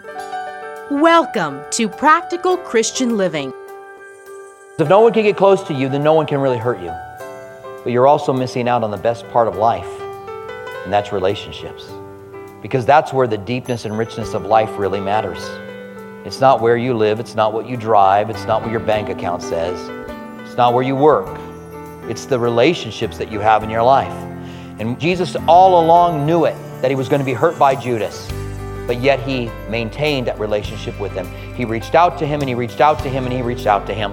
Welcome to Practical Christian Living. If no one can get close to you, then no one can really hurt you. But you're also missing out on the best part of life, and that's relationships. Because that's where the deepness and richness of life really matters. It's not where you live, it's not what you drive, it's not what your bank account says, it's not where you work. It's the relationships that you have in your life. And Jesus all along knew it, that he was going to be hurt by Judas. But yet he maintained that relationship with him. He reached out to him, and he reached out to him, and he reached out to him.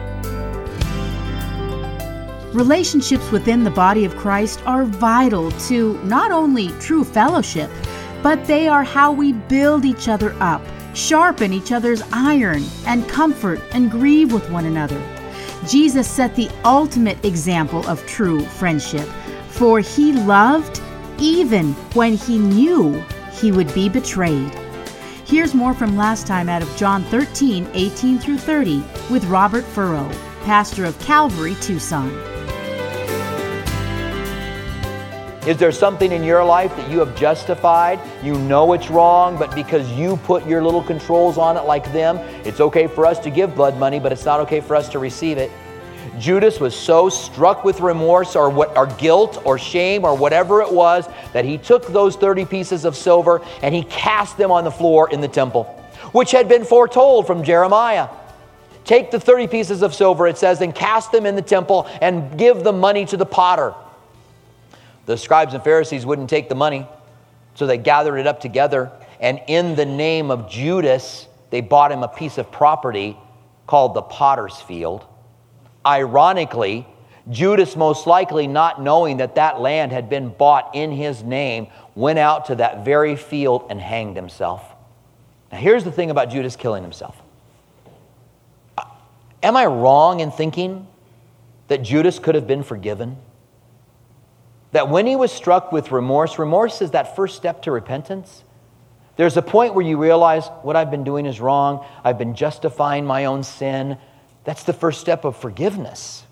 Relationships within the body of Christ are vital to not only true fellowship, but they are how we build each other up, sharpen each other's iron, and comfort and grieve with one another. Jesus set the ultimate example of true friendship, for he loved even when he knew he would be betrayed. Here's more from last time out of John 13, 18 through 30 with Robert Furrow, pastor of Calvary, Tucson. Is there something in your life that you have justified? You know it's wrong, but because you put your little controls on it like them, it's okay for us to give blood money, but it's not okay for us to receive it. Judas was so struck with remorse or guilt or shame or whatever it was that he took those 30 pieces of silver and he cast them on the floor in the temple, which had been foretold from Jeremiah. Take the 30 pieces of silver, it says, and cast them in the temple and give the money to the potter. The scribes and Pharisees wouldn't take the money, so they gathered it up together, and in the name of Judas, they bought him a piece of property called the potter's field. Ironically, Judas, most likely not knowing that that land had been bought in his name, went out to that very field and hanged himself. Now, here's the thing about Judas killing himself. Am I wrong in thinking that Judas could have been forgiven? That when he was struck with remorse is that first step to repentance. There's a point where you realize what I've been doing is wrong. I've been justifying my own sin. That's the first step of forgiveness.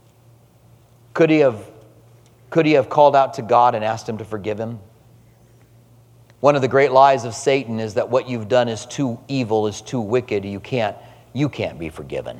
Could he have called out to God and asked him to forgive him? One of the great lies of Satan is that what you've done is too evil, is too wicked. You can't be forgiven.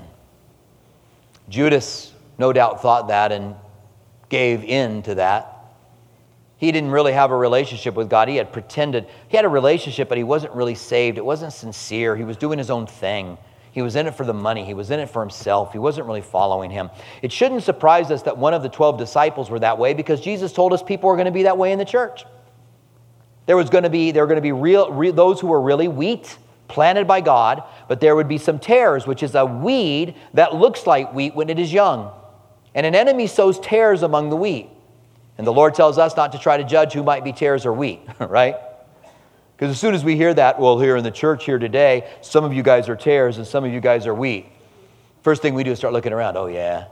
Judas no doubt thought that and gave in to that. He didn't really have a relationship with God. He had pretended. He had a relationship, but he wasn't really saved. It wasn't sincere. He was doing his own thing. He was in it for the money. He was in it for himself. He wasn't really following him. It shouldn't surprise us that one of the 12 disciples were that way, because Jesus told us people were going to be that way in the church. There were going to be those who were really wheat, planted by God, but there would be some tares, which is a weed that looks like wheat when it is young. And an enemy sows tares among the wheat. And the Lord tells us not to try to judge who might be tares or wheat, right? Because as soon as we hear that, well, here in the church here today, some of you guys are tares and some of you guys are wheat. First thing we do is start looking around. Oh, yeah.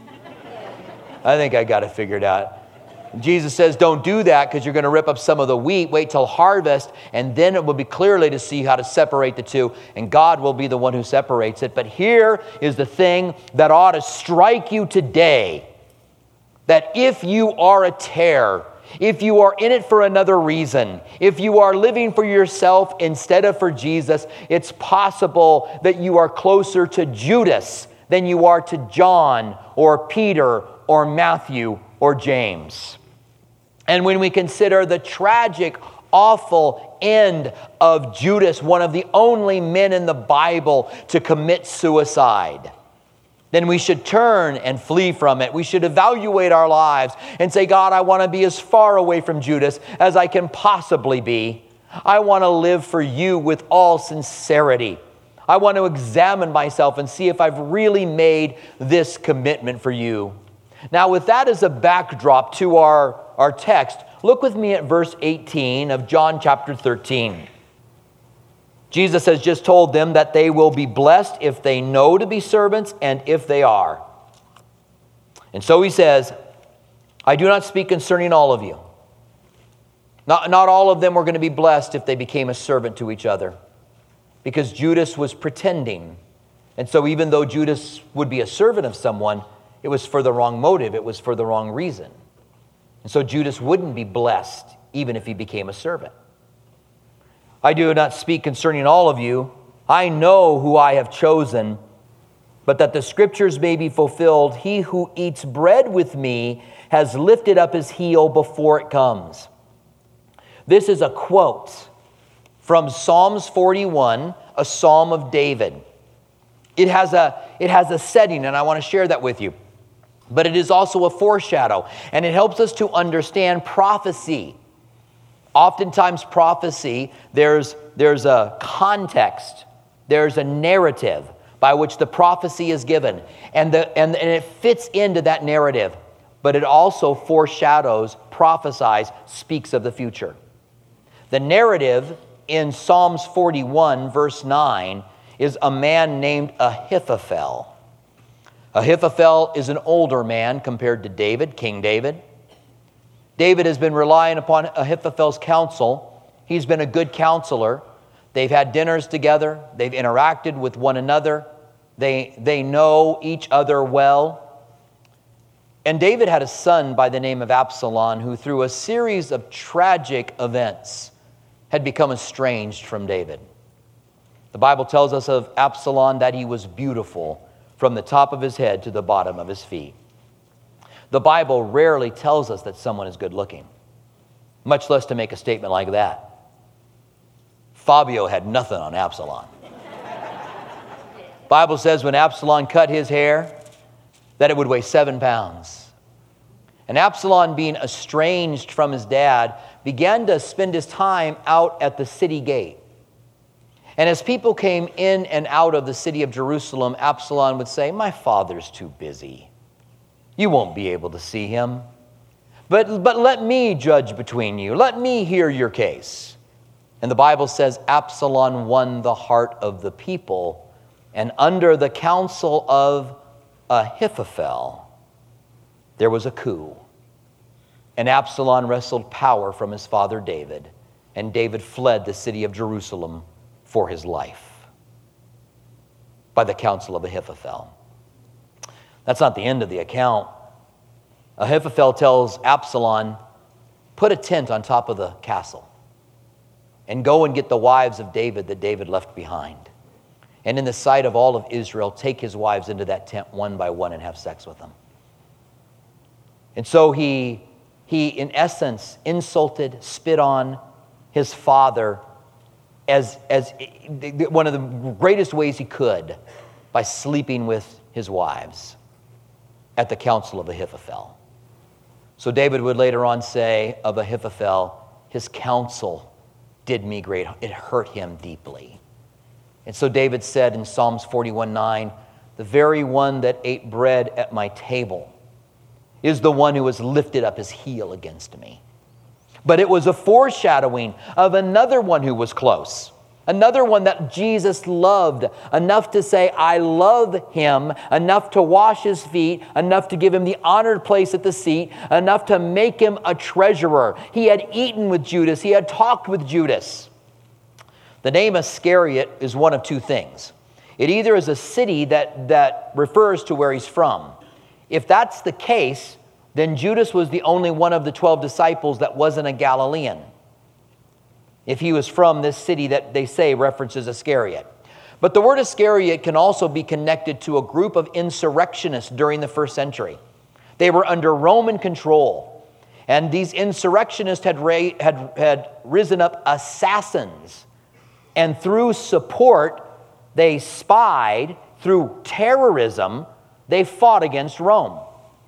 I think I got it figured out. Jesus says, don't do that because you're going to rip up some of the wheat. Wait till harvest, and then it will be clearly to see how to separate the two, and God will be the one who separates it. But here is the thing that ought to strike you today, that if you are a tare, if you are in it for another reason, if you are living for yourself instead of for Jesus, it's possible that you are closer to Judas than you are to John or Peter or Matthew or James. And when we consider the tragic, awful end of Judas, one of the only men in the Bible to commit suicide, then we should turn and flee from it. We should evaluate our lives and say, God, I want to be as far away from Judas as I can possibly be. I want to live for you with all sincerity. I want to examine myself and see if I've really made this commitment for you. Now, with that as a backdrop to our text, look with me at verse 18 of John chapter 13. Jesus has just told them that they will be blessed if they know to be servants and if they are. And so he says, I do not speak concerning all of you. Not all of them were going to be blessed if they became a servant to each other, because Judas was pretending. And so even though Judas would be a servant of someone, it was for the wrong motive. It was for the wrong reason. And so Judas wouldn't be blessed even if he became a servant. I do not speak concerning all of you. I know who I have chosen, but that the scriptures may be fulfilled, he who eats bread with me has lifted up his heel before it comes. This is a quote from Psalms 41, a psalm of David. It has a setting, and I want to share that with you. But it is also a foreshadow, and it helps us to understand prophecy. Oftentimes prophecy, there's a context, there's a narrative by which the prophecy is given, and it fits into that narrative. But it also foreshadows, prophesies, speaks of the future. The narrative in Psalms 41, verse 9, is a man named Ahithophel. Ahithophel is an older man compared to David, King David. David has been relying upon Ahithophel's counsel. He's been a good counselor. They've had dinners together. They've interacted with one another. They know each other well. And David had a son by the name of Absalom, who through a series of tragic events had become estranged from David. The Bible tells us of Absalom that he was beautiful from the top of his head to the bottom of his feet. The Bible rarely tells us that someone is good looking, much less to make a statement like that. Fabio had nothing on Absalom. Bible says when Absalom cut his hair, that it would weigh 7 pounds. And Absalom, being estranged from his dad, began to spend his time out at the city gate. And as people came in and out of the city of Jerusalem, Absalom would say, "My father's too busy. You won't be able to see him. But let me judge between you. Let me hear your case." And the Bible says Absalom won the heart of the people, and under the counsel of Ahithophel, there was a coup. And Absalom wrestled power from his father David, and David fled the city of Jerusalem for his life by the counsel of Ahithophel. That's not the end of the account. Ahithophel tells Absalom, "Put a tent on top of the castle and go and get the wives of David that David left behind. And in the sight of all of Israel, take his wives into that tent one by one and have sex with them." And so he in essence insulted, spit on his father as one of the greatest ways he could, by sleeping with his wives at the counsel of Ahithophel. So David would later on say of Ahithophel, "His counsel did me great. It hurt him deeply." And so David said in Psalms 41:9, "The very one that ate bread at my table is the one who has lifted up his heel against me." But it was a foreshadowing of another one who was close, another one that Jesus loved enough to say, "I love him," enough to wash his feet, enough to give him the honored place at the seat, enough to make him a treasurer. He had eaten with Judas. He had talked with Judas. The name Iscariot is one of two things. It either is a city that refers to where he's from. If that's the case, then Judas was the only one of the 12 disciples that wasn't a Galilean, if he was from this city that they say references Iscariot. But the word Iscariot can also be connected to a group of insurrectionists during the first century. They were under Roman control, and these insurrectionists had risen up assassins, and through support, they spied, through terrorism, they fought against Rome.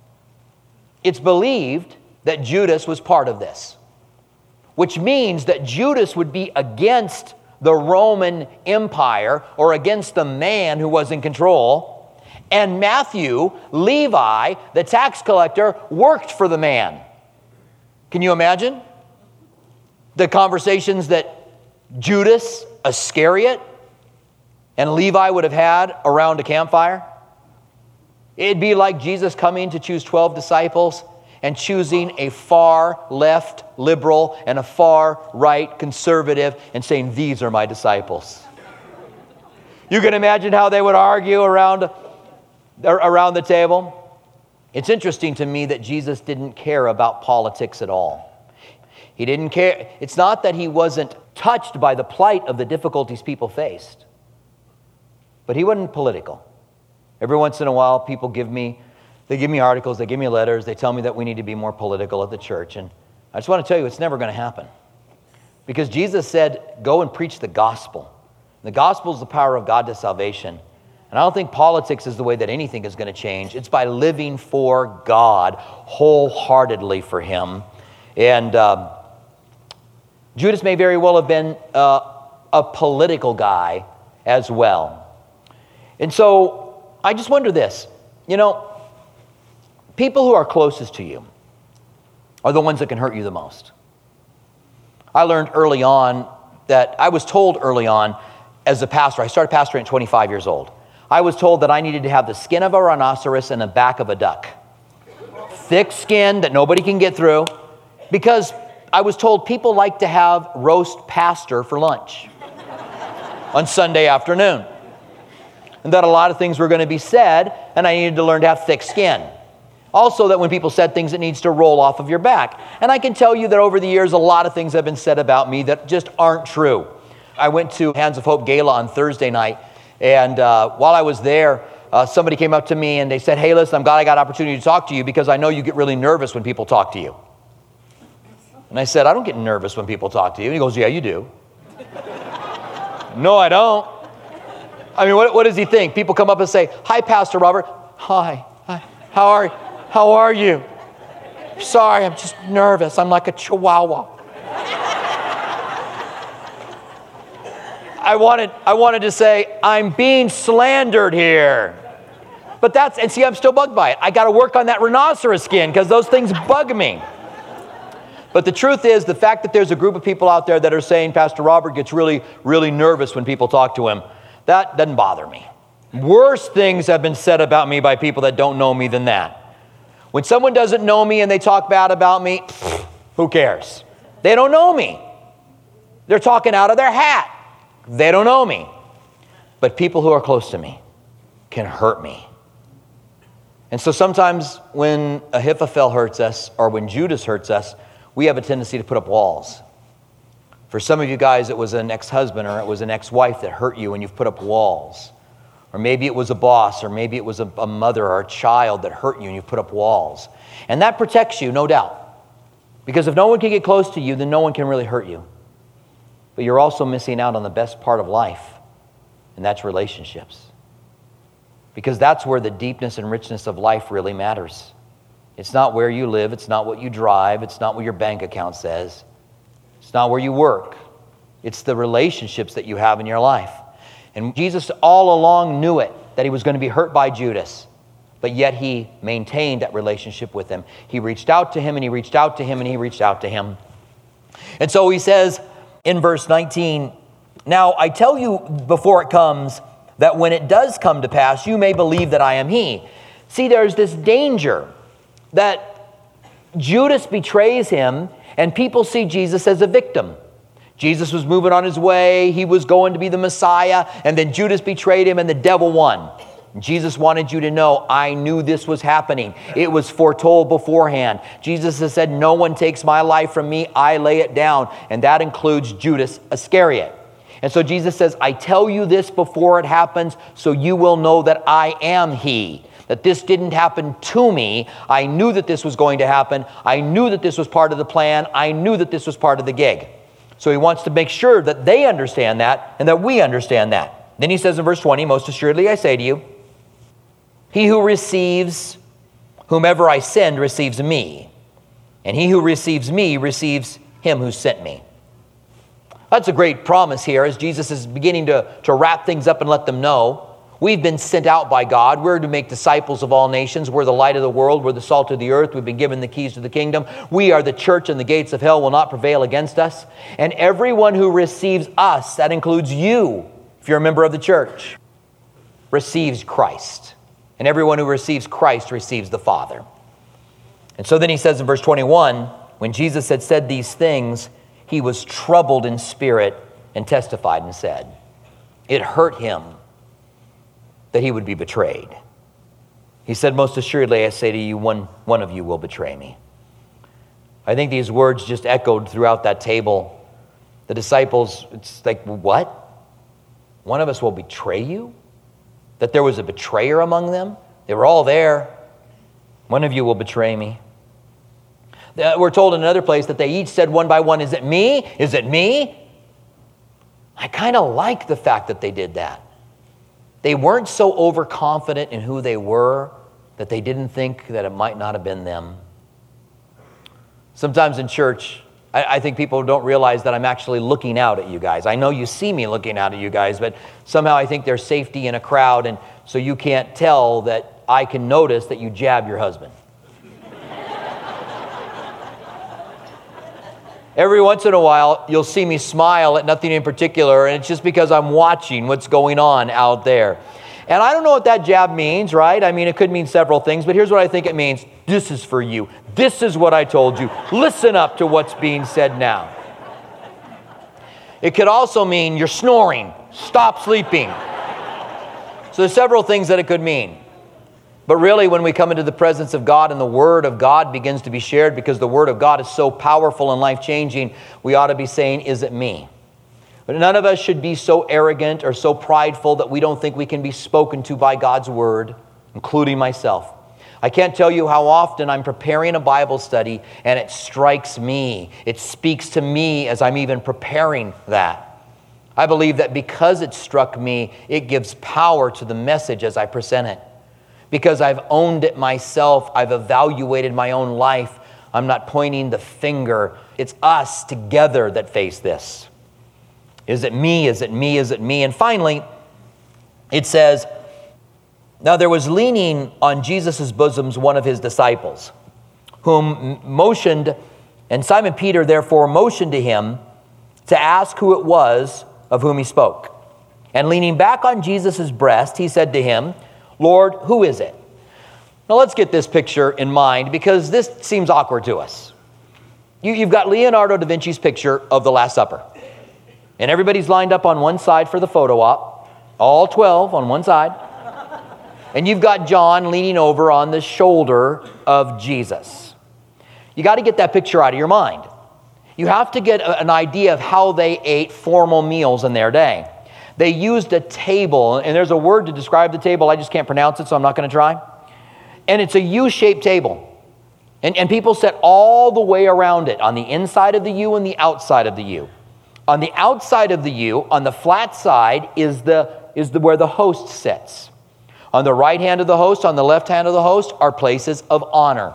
It's believed that Judas was part of this, which means that Judas would be against the Roman Empire or against the man who was in control. And Matthew, Levi, the tax collector, worked for the man. Can you imagine the conversations that Judas Iscariot and Levi would have had around a campfire? It'd be like Jesus coming to choose 12 disciples and choosing a far left liberal and a far right conservative and saying, "These are my disciples." You can imagine how they would argue around the table. It's interesting to me that Jesus didn't care about politics at all. He didn't care. It's not that he wasn't touched by the plight of the difficulties people faced. But he wasn't political. Every once in a while, people give me articles, they give me letters, they tell me that we need to be more political at the church. And I just want to tell you, it's never going to happen. Because Jesus said, go and preach the gospel. The gospel is the power of God to salvation. And I don't think politics is the way that anything is going to change. It's by living for God, wholeheartedly for Him. And Judas may very well have been a political guy as well. And so I just wonder this. People who are closest to you are the ones that can hurt you the most. I learned early on that I was told early on as a pastor, I started pastoring at 25 years old. I was told that I needed to have the skin of a rhinoceros and the back of a duck. Thick skin that nobody can get through, because I was told people like to have roast pastor for lunch on Sunday afternoon. And that a lot of things were going to be said, and I needed to learn to have thick skin. Also, that when people said things, it needs to roll off of your back. And I can tell you that over the years, a lot of things have been said about me that just aren't true. I went to Hands of Hope Gala on Thursday night, and while I was there, somebody came up to me and they said, hey, listen, I'm glad I got an opportunity to talk to you because I know you get really nervous when people talk to you. And I said, I don't get nervous when people talk to you. And he goes, yeah, you do. No, I don't. I mean, what does he think? People come up and say, hi, Pastor Robert. Hi. How are you? Sorry, I'm just nervous. I'm like a chihuahua. I wanted to say, I'm being slandered here. But I'm still bugged by it. I got to work on that rhinoceros skin because those things bug me. But the truth is, the fact that there's a group of people out there that are saying Pastor Robert gets really, really nervous when people talk to him, that doesn't bother me. Worse things have been said about me by people that don't know me than that. When someone doesn't know me and they talk bad about me, who cares? They don't know me. They're talking out of their hat. They don't know me. But people who are close to me can hurt me. And so sometimes when Ahithophel hurts us or when Judas hurts us, we have a tendency to put up walls. For some of you guys, it was an ex-husband or it was an ex-wife that hurt you and you've put up walls. Or maybe it was a boss, or maybe it was a mother or a child that hurt you and you put up walls. And that protects you, no doubt. Because if no one can get close to you, then no one can really hurt you. But you're also missing out on the best part of life, and that's relationships. Because that's where the deepness and richness of life really matters. It's not where you live, it's not what you drive, it's not what your bank account says. It's not where you work. It's the relationships that you have in your life. And Jesus all along knew it, that he was going to be hurt by Judas. But yet he maintained that relationship with him. He reached out to him, and he reached out to him, and he reached out to him. And so he says in verse 19, now I tell you before it comes, that when it does come to pass, you may believe that I am he. See, there's this danger that Judas betrays him, and people see Jesus as a victim. Jesus was moving on his way. He was going to be the Messiah. And then Judas betrayed him and the devil won. Jesus wanted you to know, I knew this was happening. It was foretold beforehand. Jesus has said, no one takes my life from me. I lay it down. And that includes Judas Iscariot. And so Jesus says, I tell you this before it happens, so you will know that I am he. That this didn't happen to me. I knew that this was going to happen. I knew that this was part of the plan. I knew that this was part of the gig. So he wants to make sure that they understand that and that we understand that. Then he says in verse 20, most assuredly I say to you, he who receives whomever I send receives me, and he who receives me receives him who sent me. That's a great promise here as Jesus is beginning to wrap things up and let them know. We've been sent out by God. We're to make disciples of all nations. We're the light of the world. We're the salt of the earth. We've been given the keys to the kingdom. We are the church, and the gates of hell will not prevail against us. And everyone who receives us, that includes you, if you're a member of the church, receives Christ. And everyone who receives Christ receives the Father. And so then he says in verse 21, when Jesus had said these things, he was troubled in spirit and testified and said, it hurt him that he would be betrayed. He said, most assuredly, I say to you, one of you will betray me. I think these words just echoed throughout that table The disciples, it's like, what? One of us will betray you? That there was a betrayer among them? They were all there. One of you will betray me. We're told in another place that they each said one by one, is it me? Is it me? I kind of like the fact that they did that. They weren't so overconfident in who they were that they didn't think that it might not have been them. Sometimes in church, I think people don't realize that I'm actually looking out at you guys. I know you see me looking out at you guys, but somehow I think there's safety in a crowd, and so you can't tell that I can notice that you jab your husband. Every once in a while, you'll see me smile at nothing in particular, and it's just because I'm watching what's going on out there. And I don't know what that jab means, right? I mean, it could mean several things, but here's what I think it means. This is for you. This is what I told you. Listen up to what's being said now. It could also mean you're snoring. Stop sleeping. So there's several things that it could mean. But really, when we come into the presence of God and the Word of God begins to be shared, because the Word of God is so powerful and life-changing, we ought to be saying, is it me? But none of us should be so arrogant or so prideful that we don't think we can be spoken to by God's Word, including myself. I can't tell you how often I'm preparing a Bible study and it strikes me. It speaks to me as I'm even preparing that. I believe that because it struck me, it gives power to the message as I present it. Because I've owned it myself, I've evaluated my own life. I'm not pointing the finger. It's us together that face this. Is it me? Is it me? Is it me? And finally, it says, now there was leaning on Jesus' bosoms one of his disciples, whom motioned, and Simon Peter therefore motioned to him to ask who it was of whom he spoke. And leaning back on Jesus' breast, he said to him, Lord, who is it? Now let's get this picture in mind, because this seems awkward to us. You've got Leonardo da Vinci's picture of the Last Supper. And everybody's lined up on one side for the photo op, all 12 on one side. And you've got John leaning over on the shoulder of Jesus. You got to get that picture out of your mind. You have to get an idea of how they ate formal meals in their day. They used a table, and there's a word to describe the table. I just can't pronounce it, so I'm not going to try. And it's a U-shaped table. And people sat all the way around it, on the inside of the U and the outside of the U. On the outside of the U, on the flat side, is where the host sits. On the right hand of the host, on the left hand of the host, are places of honor.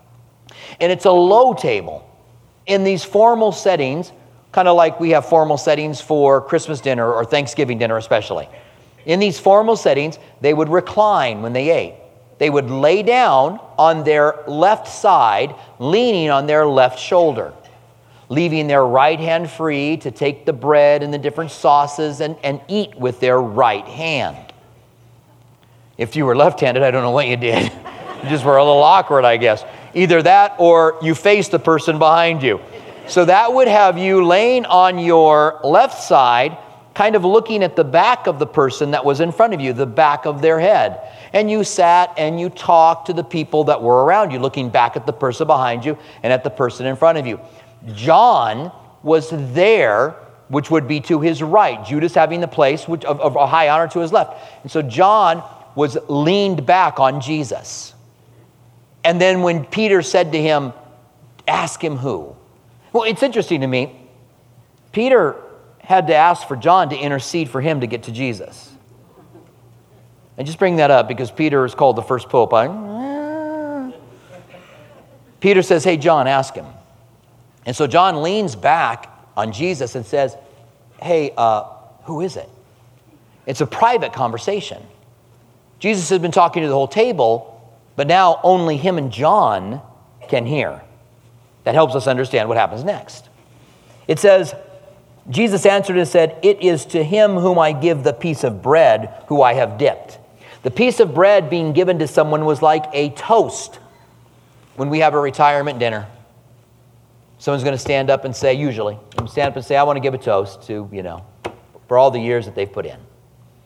And it's a low table. In these formal settings, kind of like we have formal settings for Christmas dinner or Thanksgiving dinner especially. In these formal settings, they would recline when they ate. They would lay down on their left side, leaning on their left shoulder, leaving their right hand free to take the bread and the different sauces and eat with their right hand. If you were left-handed, I don't know what you did. You just were a little awkward, I guess. Either that or you face the person behind you. So that would have you laying on your left side, kind of looking at the back of the person that was in front of you, the back of their head. And you sat and you talked to the people that were around you, looking back at the person behind you and at the person in front of you. John was there, which would be to his right, Judas having the place of a high honor to his left. And so John was leaned back on Jesus. And then when Peter said to him, ask him who? Well, it's interesting to me. Peter had to ask for John to intercede for him to get to Jesus. I just bring that up because Peter is called the first pope. Peter says, hey, John, ask him. And so John leans back on Jesus and says, hey, who is it? It's a private conversation. Jesus has been talking to the whole table, but now only him and John can hear. That helps us understand what happens next. It says, Jesus answered and said, it is to him whom I give the piece of bread who I have dipped. The piece of bread being given to someone was like a toast. When we have a retirement dinner, someone's going to stand up and say, usually, stand up and say, I want to give a toast to, for all the years that they've put in.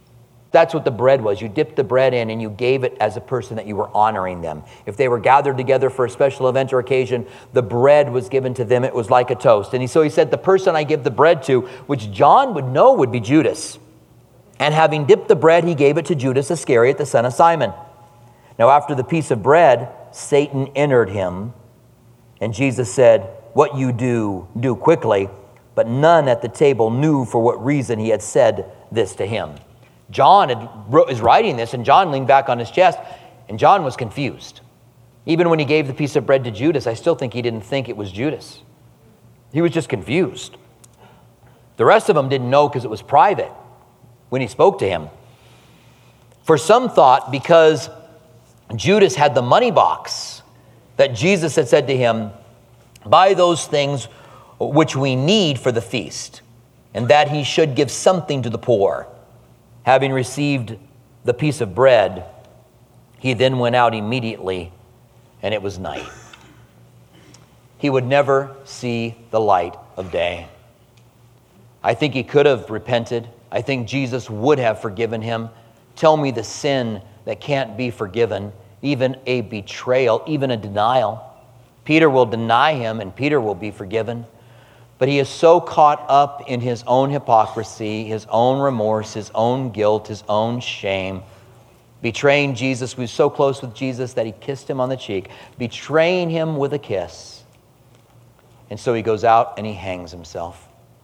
That's what the bread was. You dipped the bread in and you gave it as a person that you were honoring them. If they were gathered together for a special event or occasion, the bread was given to them. It was like a toast. And so he said, the person I give the bread to, which John would know would be Judas. And having dipped the bread, he gave it to Judas Iscariot, the son of Simon. Now after the piece of bread, Satan entered him. And Jesus said, what you do, do quickly. But none at the table knew for what reason he had said this to him. John is writing this, and John leaned back on his chest, and John was confused. Even when he gave the piece of bread to Judas, I still think he didn't think it was Judas. He was just confused. The rest of them didn't know because it was private when he spoke to him. For some thought because Judas had the money box that Jesus had said to him, buy those things which we need for the feast, and that he should give something to the poor. Having received the piece of bread, he then went out immediately, and it was night. He would never see the light of day. I think he could have repented. I think Jesus would have forgiven him. Tell me the sin that can't be forgiven, even a betrayal, even a denial. Peter will deny him, and Peter will be forgiven. But he is so caught up in his own hypocrisy, his own remorse, his own guilt, his own shame. Betraying Jesus, he was so close with Jesus that he kissed him on the cheek. Betraying him with a kiss. And so he goes out and he hangs himself.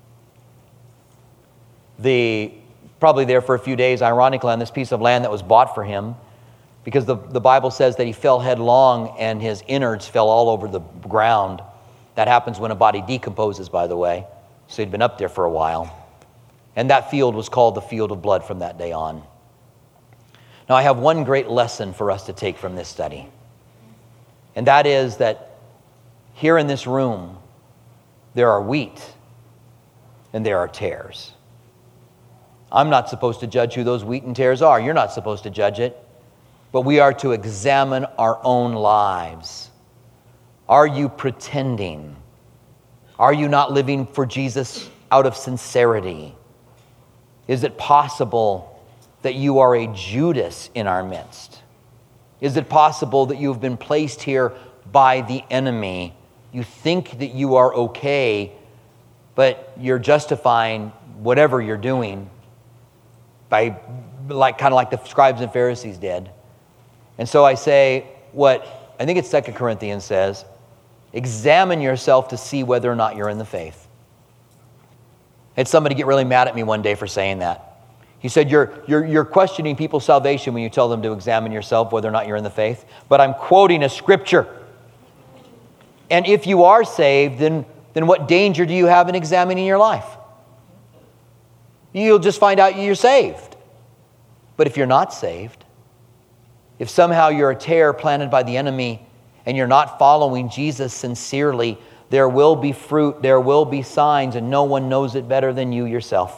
Probably there for a few days, ironically, on this piece of land that was bought for him, because the Bible says that he fell headlong and his innards fell all over the ground. That happens when a body decomposes, by the way. So he'd been up there for a while. And that field was called the field of blood from that day on. Now, I have one great lesson for us to take from this study. And that is that here in this room, there are wheat and there are tares. I'm not supposed to judge who those wheat and tares are. You're not supposed to judge it. But we are to examine our own lives. Are you pretending? Are you not living for Jesus out of sincerity? Is it possible that you are a Judas in our midst? Is it possible that you've been placed here by the enemy? You think that you are okay, but you're justifying whatever you're doing by kind of like the scribes and Pharisees did. And so I say what I think it's 2 Corinthians says, examine yourself to see whether or not you're in the faith. I had somebody get really mad at me one day for saying that. He said, you're questioning people's salvation when you tell them to examine yourself whether or not you're in the faith. But I'm quoting a scripture. And if you are saved, then what danger do you have in examining your life? You'll just find out you're saved. But if you're not saved, if somehow you're a tare planted by the enemy and you're not following Jesus sincerely, there will be fruit, there will be signs, and no one knows it better than you yourself.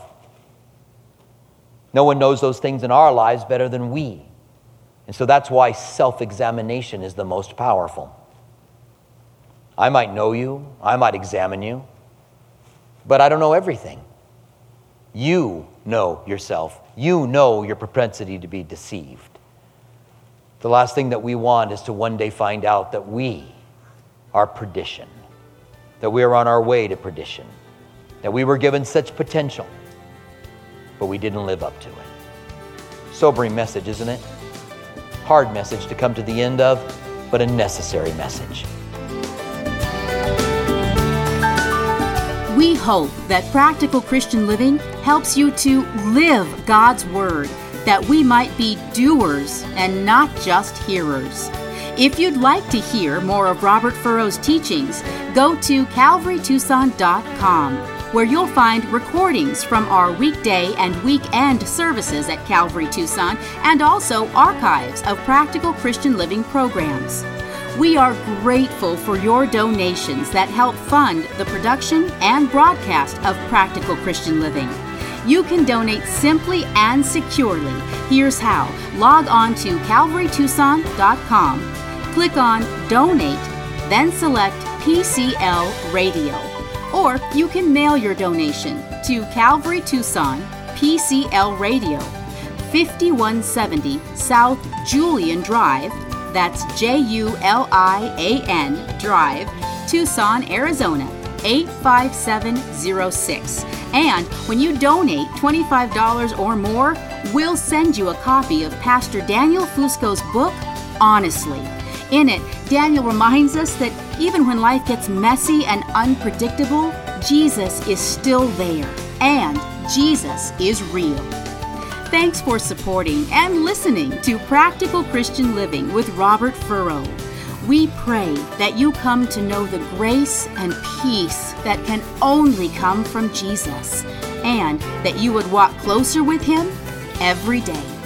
No one knows those things in our lives better than we. And so that's why self-examination is the most powerful. I might know you, I might examine you, but I don't know everything. You know yourself. You know your propensity to be deceived. The last thing that we want is to one day find out that we are perdition, that we are on our way to perdition, that we were given such potential, but we didn't live up to it. Sobering message, isn't it? Hard message to come to the end of, but a necessary message. We hope that Practical Christian Living helps you to live God's Word, that we might be doers and not just hearers. If you'd like to hear more of Robert Furrow's teachings, go to calvarytucson.com, where you'll find recordings from our weekday and weekend services at Calvary Tucson, and also archives of Practical Christian Living programs. We are grateful for your donations that help fund the production and broadcast of Practical Christian Living. You can donate simply and securely. Here's how. Log on to calvarytucson.com, click on Donate, then select PCL Radio. Or you can mail your donation to Calvary Tucson, PCL Radio, 5170 South Julian Drive, that's Julian Drive, Tucson, Arizona, 85706. And when you donate $25 or more, we'll send you a copy of Pastor Daniel Fusco's book, Honestly. In it, Daniel reminds us that even when life gets messy and unpredictable, Jesus is still there, and Jesus is real. Thanks for supporting and listening to Practical Christian Living with Robert Furrow. We pray that you come to know the grace and peace that can only come from Jesus, and that you would walk closer with Him every day.